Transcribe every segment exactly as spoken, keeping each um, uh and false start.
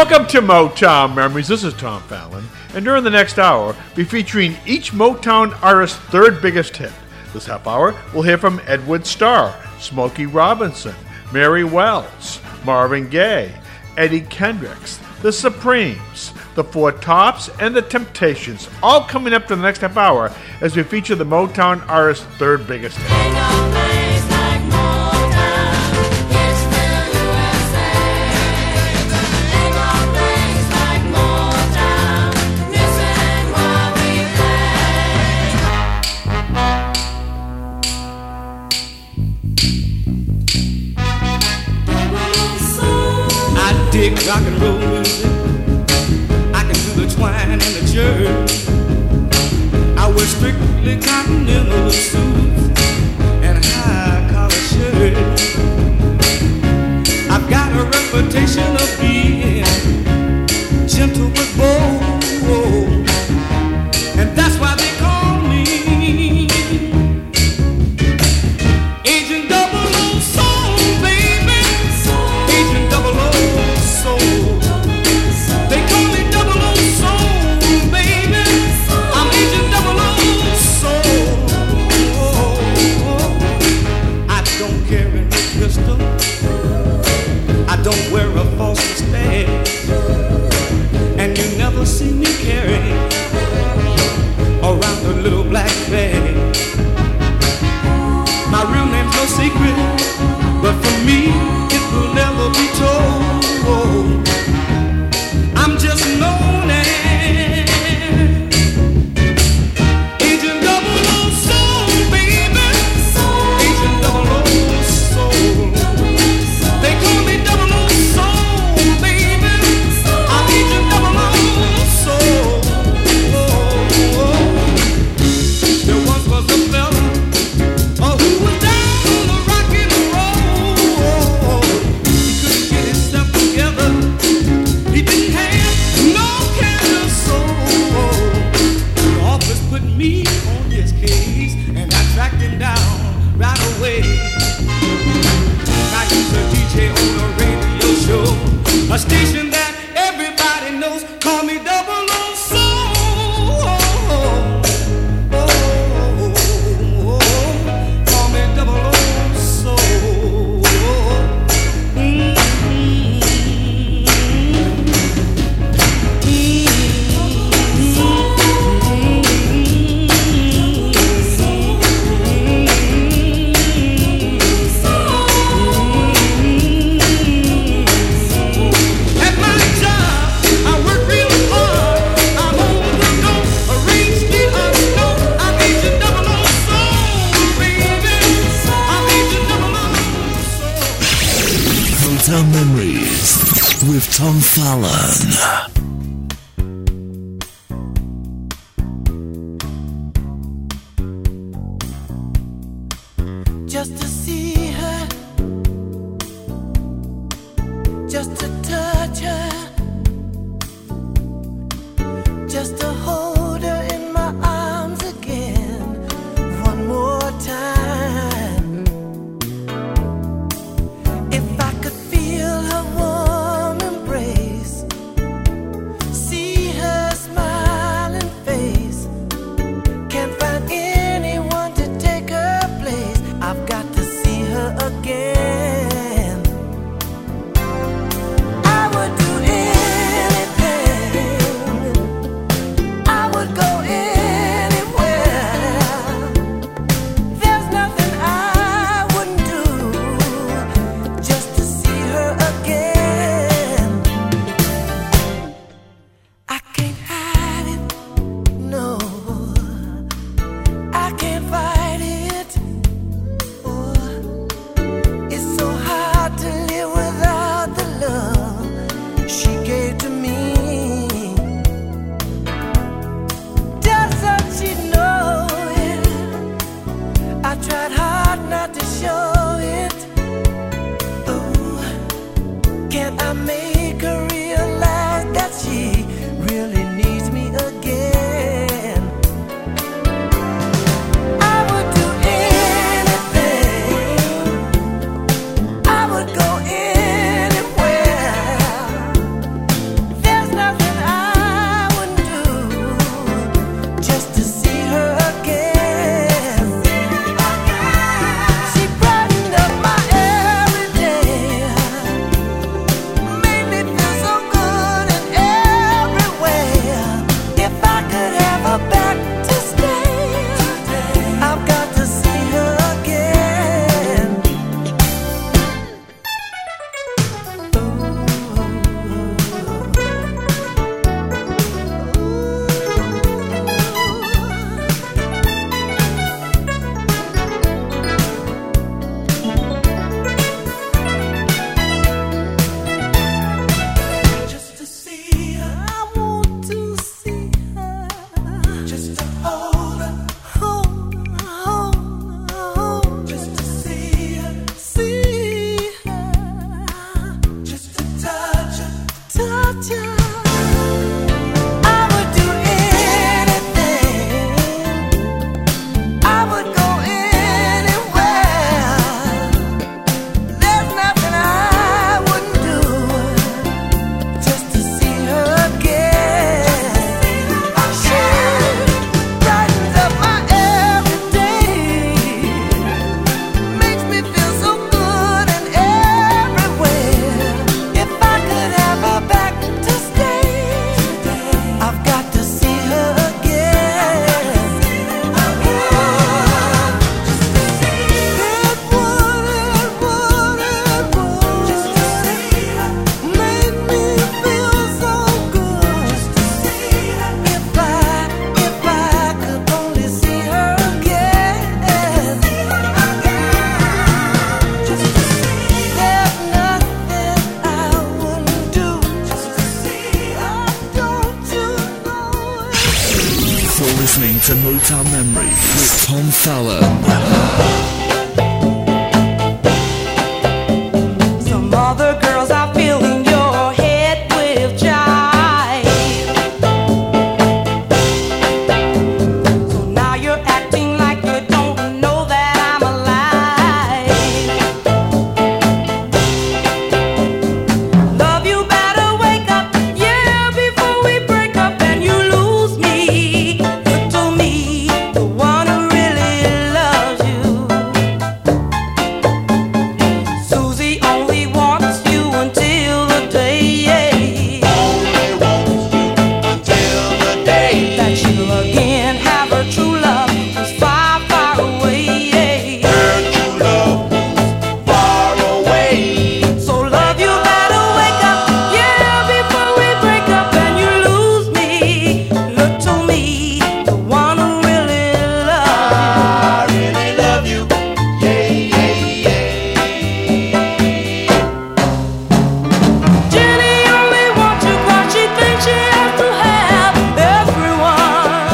Welcome to Motown Memories. This is Tom Fallon, and during the next hour, we'll be featuring each Motown artist's third biggest hit. This half hour, we'll hear from Edward Starr, Smokey Robinson, Mary Wells, Marvin Gaye, Eddie Kendricks, The Supremes, The Four Tops, and The Temptations, all coming up to the next half hour as we feature the Motown artist's third biggest hit. Dig rock and roll music, I can do the twine and the jerk. I wear strictly continental suits and high collar shirts. I've got a reputation of being gentle but bold, and that's why they call me Agent Double O Soul, baby. Agent Double O. They call me Double O Soul, baby. I'm Agent Double O Soul. I don't carry no pistol. I don't wear a false mustache, and you never see me carry around a little black bag. My real name's no secret, but for me it will never be told. I'm just known as Agent Double O Soul, baby. Agent Double O Soul. They call me Double O Soul, baby. I'm Agent Double O Soul. There once was a fella, oh, who was down on the rock and roll. He couldn't get himself together. He didn't have no kind of soul. The office put me on his case, and I tracked him down right away. I used a D J on a radio show, a station that everybody knows. Call me Double O Soul. Call me Double O Soul. Mm-hmm. At my job, I work real hard. I'm on the go, arrange the unknown. I'm Agent Double O Soul, baby. I'm Agent Double O Soul. Motown Memories with Tom Fallon. Just to see her, just to touch her, just to hold her in my arms again, one more time. If I could feel her warm embrace, see her smiling face, can't find anyone to take her place. I've got to see listening to Motown Memories with Tom Fallon. Some other girls are filling your head with jive. So now you're acting like you don't know that I'm alive. Love, you better wake up, yeah, before we break up and you lose me. Look to me, the one who really loves you. Susie only wants you until the day, Only wants you until the day that she'll again have her true love who's far, far away. her true love moves far away. So love, you better wake up, yeah, before we break up and you lose me. Look to me, the one who really loves I really love you. Yeah, yeah, yeah. you. Jenny only wants you 'cause she thinks she has to have everyone.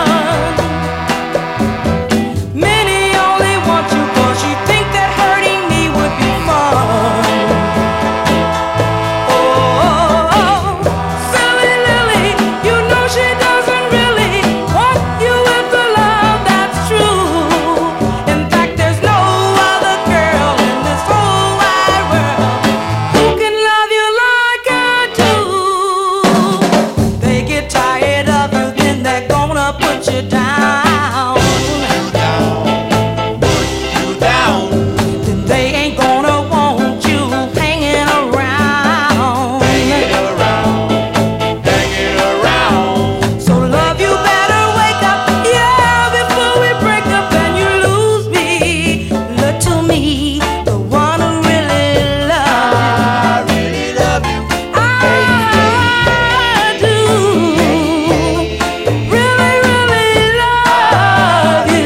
Minnie only wants you 'cause she thinks that hurting me would be fun. Oh, silly Lily, you know she doesn't really want you with the love that's true. In fact, there's no other girl in this whole wide world who can love you like I do. They get tired of you, then they're gonna put you down. You down, Then they ain't gonna want you hanging around. hanging around, hanging around. So love, you better wake up, yeah, before we break up and you lose me. Look to me, the one who really loves you. I really love you. I do, really, really love you.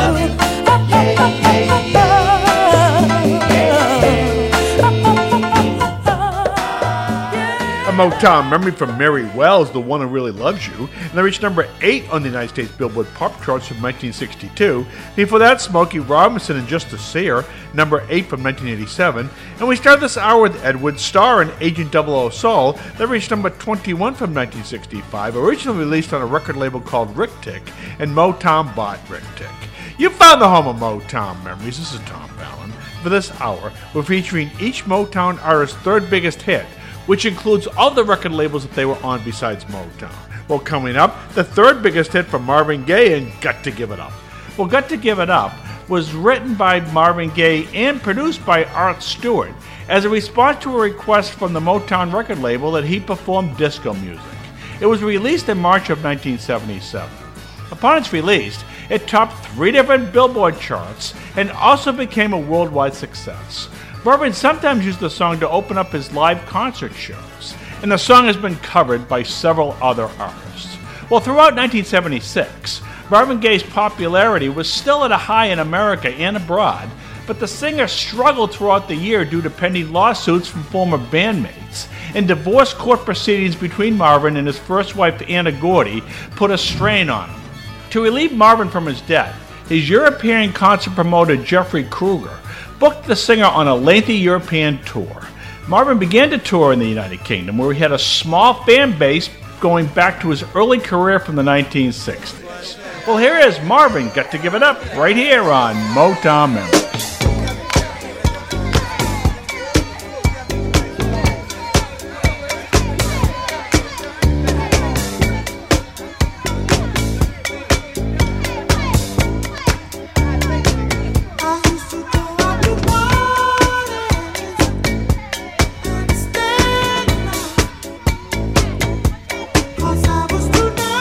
A Motown memory from Mary Wells, The One Who Really Loves You, and they reached number eight on the United States Billboard Pop Charts from nineteen sixty-two. Before that, Smokey Robinson and Just to See Her, number eight from nineteen eighty-seven. And we started this hour with Edward Starr and Agent double oh Soul, that reached number twenty-one from nineteen sixty-five, originally released on a record label called Rick Tick, and Motown bought Rick Tick. You found the home of Motown memories. This is Tom Fallon. For this hour, we're featuring each Motown artist's third biggest hit, which includes all the record labels that they were on besides Motown. Well, coming up, the third biggest hit from Marvin Gaye and Got to Give It Up. Well, Got to Give It Up was written by Marvin Gaye and produced by Art Stewart as a response to a request from the Motown record label that he perform disco music. It was released in March of nineteen seventy-seven. Upon its release, it topped three different Billboard charts and also became a worldwide success. Marvin sometimes used the song to open up his live concert shows, and the song has been covered by several other artists. Well, throughout nineteen seventy-six, Marvin Gaye's popularity was still at a high in America and abroad, but the singer struggled throughout the year due to pending lawsuits from former bandmates, and divorce court proceedings between Marvin and his first wife Anna Gordy put a strain on him. To relieve Marvin from his debt, his European concert promoter Jeffrey Kruger booked the singer on a lengthy European tour. Marvin began to tour in the United Kingdom, where he had a small fan base going back to his early career from the nineteen sixties. Well, here is Marvin, Got to Give It Up, right here on Motown Memories.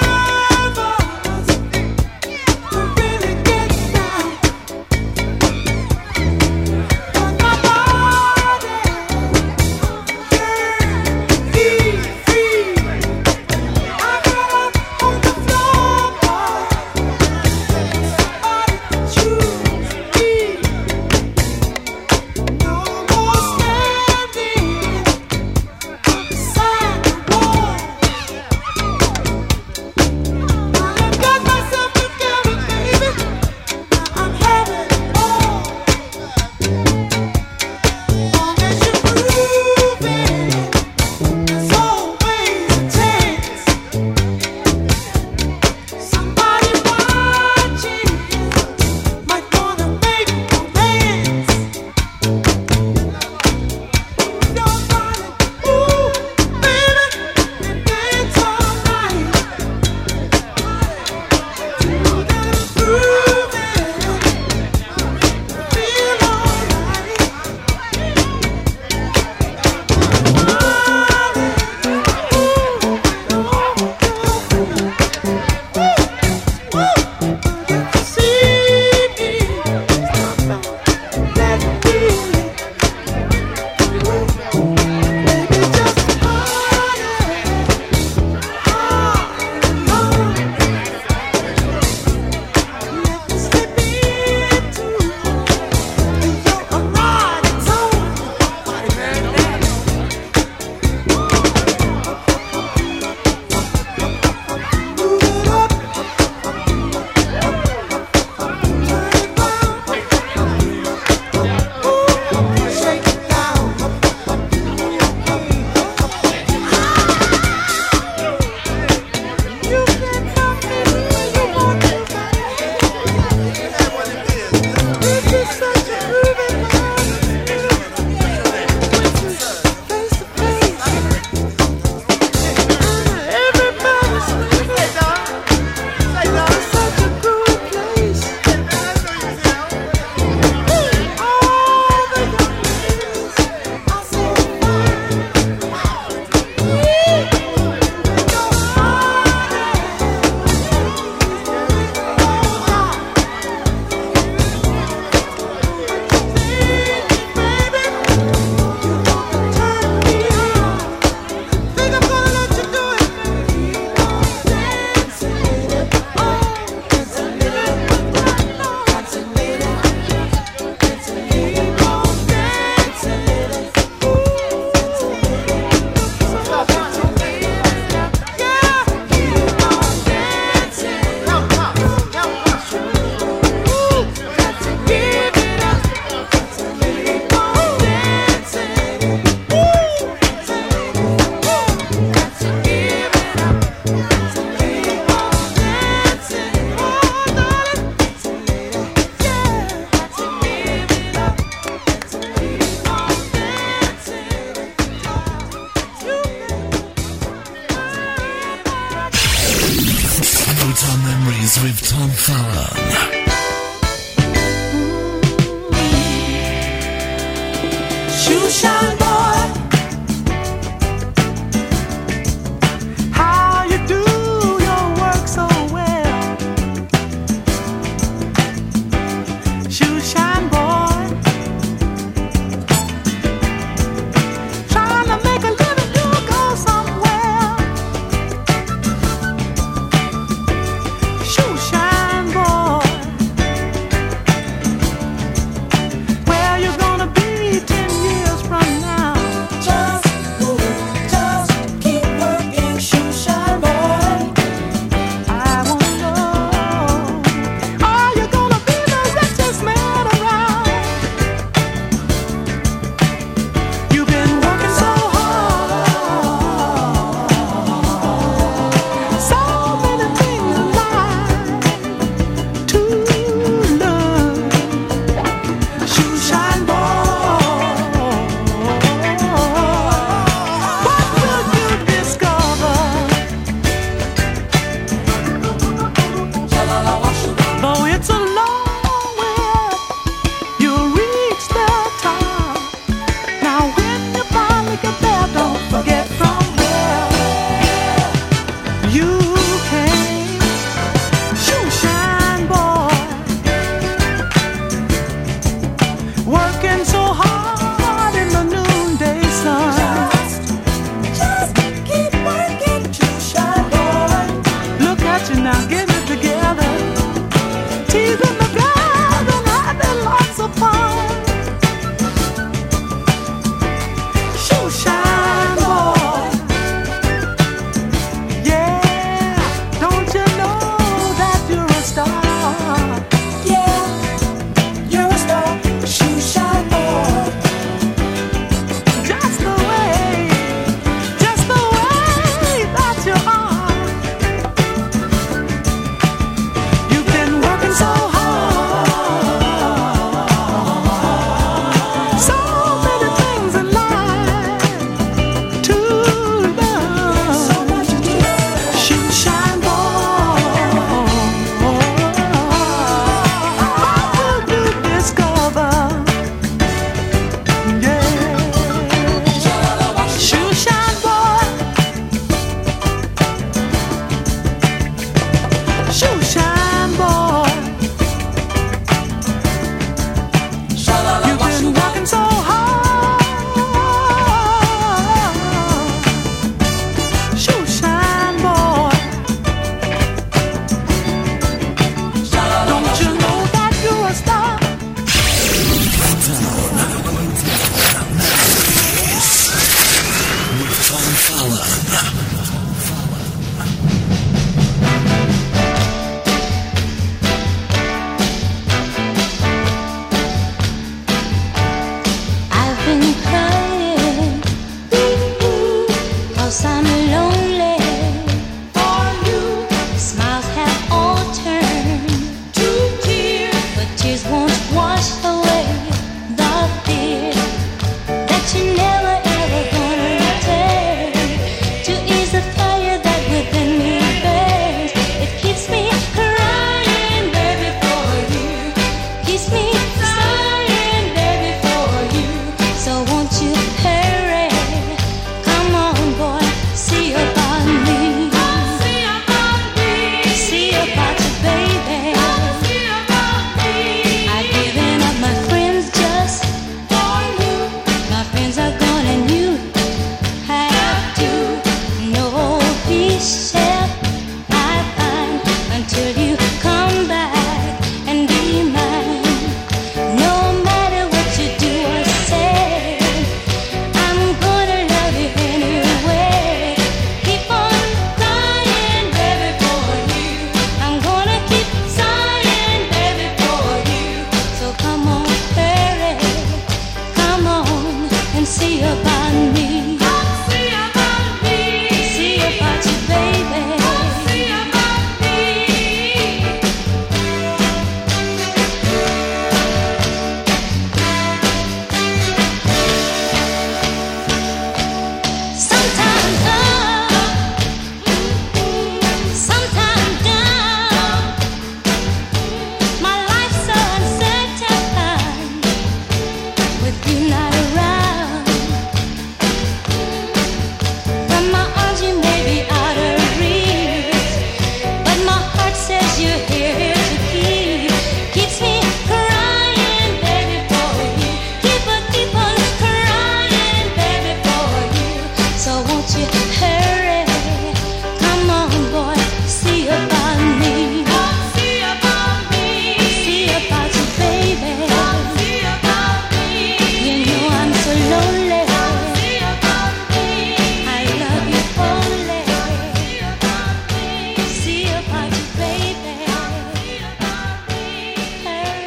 Really get down. Tom Fallon. Shoe shine boy, how you do your work so well. Shoe shine boy, trying to make a living, you go somewhere. Shoe shine boy, where you gonna be ten years from now?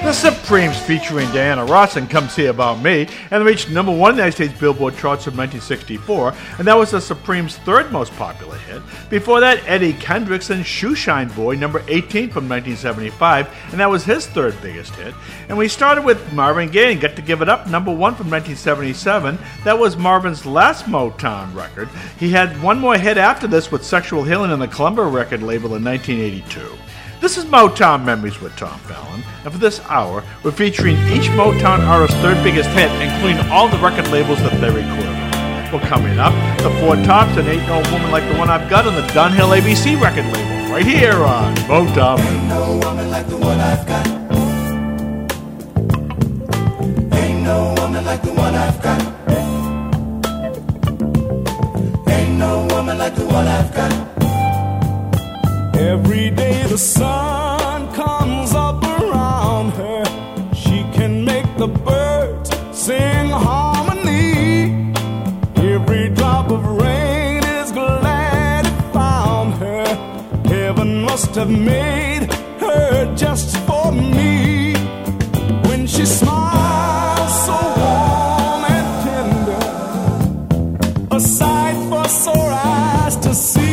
The Supremes featuring Diana Ross and Come See About Me, and reached number one in the United States Billboard charts from nineteen sixty-four, and that was the Supremes' third most popular hit. Before that, Eddie Kendricks and Shoeshine Boy, number eighteen from nineteen seventy-five, and that was his third biggest hit. And we started with Marvin Gaye and Got to Give It Up, number one from nineteen seventy-seven. That was Marvin's last Motown record. He had one more hit after this with Sexual Healing on the Columbia record label in nineteen eighty-two. This is Motown Memories with Tom Fallon, and for this hour, we're featuring each Motown artist's third biggest hit, including all the record labels that they recorded on. Well, coming up, the Four Tops and Ain't No Woman Like the One I've Got on the Dunhill A B C record label, right here on Motown Memories. Ain't no woman like the one I've got. Ain't no woman like the one I've got. Ain't no woman like the one I've got. Every day the sun comes up around her. She can make the birds sing harmony. Every drop of rain is glad it found her. Heaven must have made her just for me. When she smiles so warm and tender, a sight for sore eyes to see.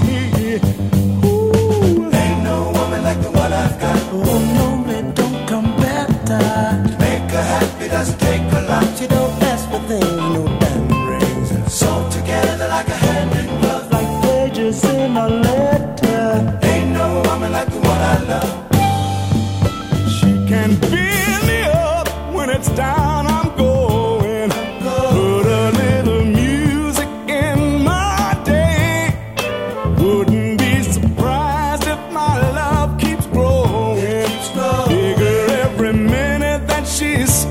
Doesn't take a lot. She don't ask for things, no diamond rings. Sew together like a hand in glove, like pages in a letter. Ain't no woman like the one I love. She can fill me up when it's down. I'm going. Put a little music in my day. Wouldn't be surprised if my love keeps growing. Bigger every minute that she's.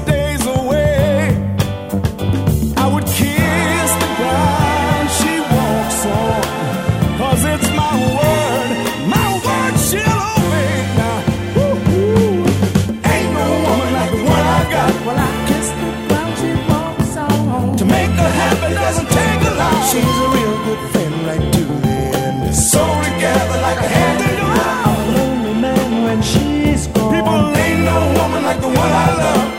She's a real good friend, right to the end. Sew together like a hand in glove. I'm a lonely man when she's gone. People, ain't no woman like the one I love.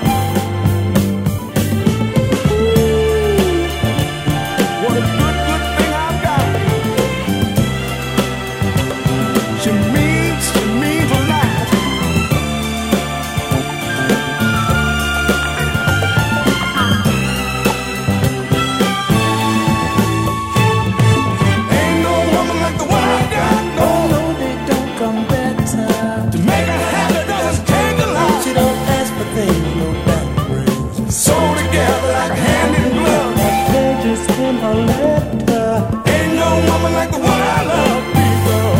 Ooh, what a good, good thing I've got. She means, she means a lot. Like the one I love, people.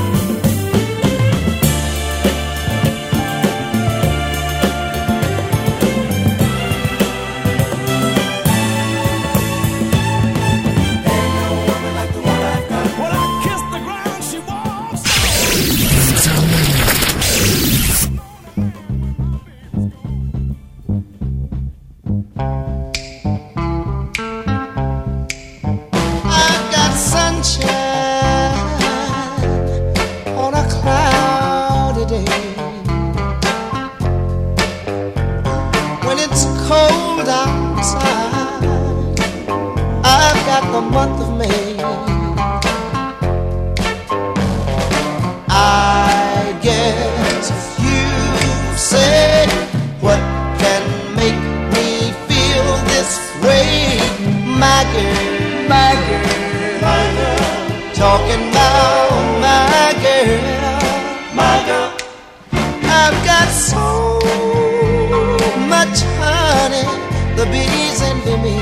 Ain't no woman like the one I've got. When I kiss the ground, she walks. I've got sunshine on a cloudy day. When it's cold outside, I've got the month of May. I guess you say, what can make me feel this way, my girl, my girl. Talking about my girl, my girl. I've got so much honey, the bees envy me.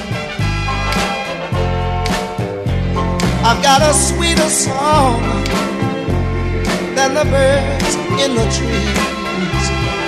I've got a sweeter song than the birds in the trees.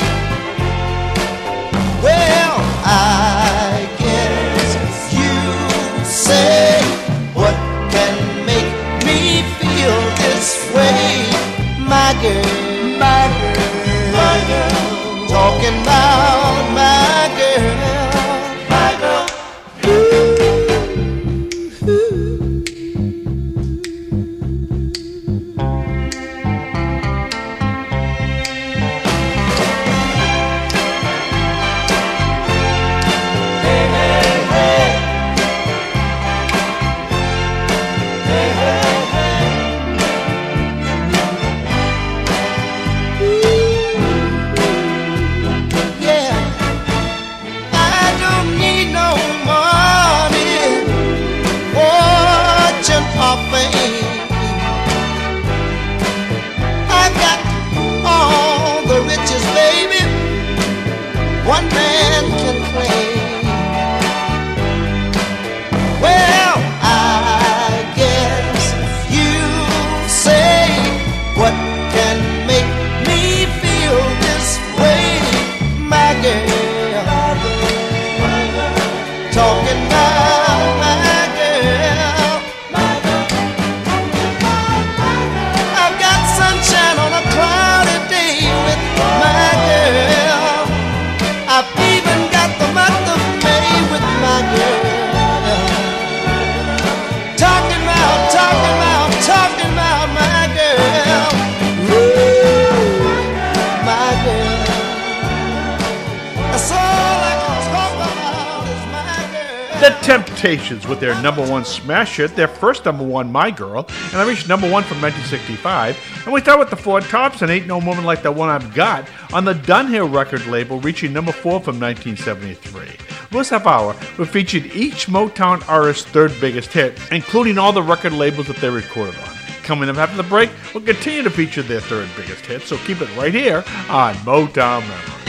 Well, I guess you say, what can make me feel this way, my girl, my girl, my girl. Talking about my girl, my girl. Ooh, ooh. one man can claim. Well, I guess you say, what can make me feel this way, my girl? Talking about my girl. I've got sunshine on a cloudy day with my girl. I've even got the month of May with my girl. Talking about, talking about, talking about my girl. Ooh, my girl. That's all I can talk about is my girl. The Temptations with their number one smash hit, their first number one, My Girl, and I reached number one from nineteen sixty-five. And we start with the Ford Tops and Ain't No Woman Like the One I've Got on the Dunhill record label, reaching number four from nineteen seventy-three. This half hour, we featured each Motown artist's third biggest hit, including all the record labels that they recorded on. Coming up after the break, we'll continue to feature their third biggest hit, so keep it right here on Motown Memories.